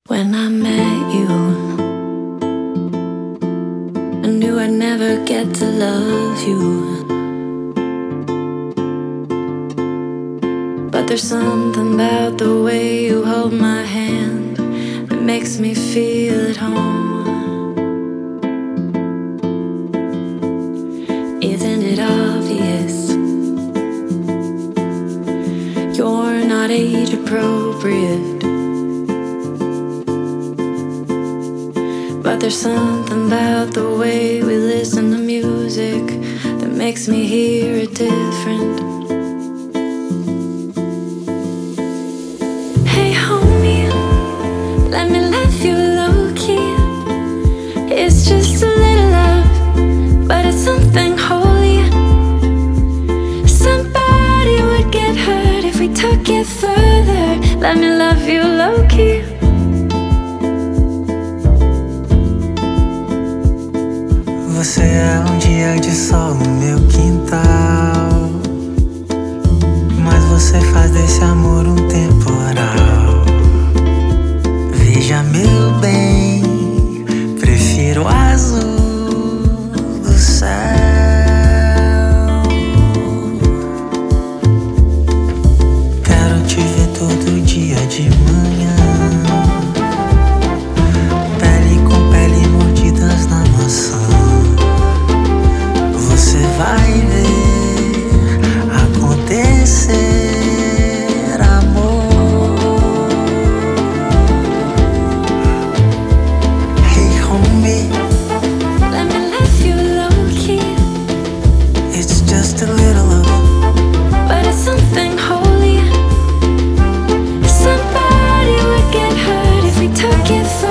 When I met you, I knew I'd never get to love you. But there's something about the way you hold my hand that makes me feel at home. Isn't it obvious? You're not age appropriate. But there's something about the way we listen to music that makes me hear it different. Hey homie, let me love you low-key. It's just a little love, but it's something holy. Somebody would get hurt if we took it further. Let me love you low-key. Você é um dia de sol no meu quintal, mas você faz desse amor um temporal. Veja meu bem, prefiro o azul do céu. Quero te ver todo dia de manhã, pele com pele, mordidas na maçã. Você vai ver acontecer, amor. Hey homie, Let me love you low-key. it's just a little love, But it's something holy. Somebody would get hurt if we took it further.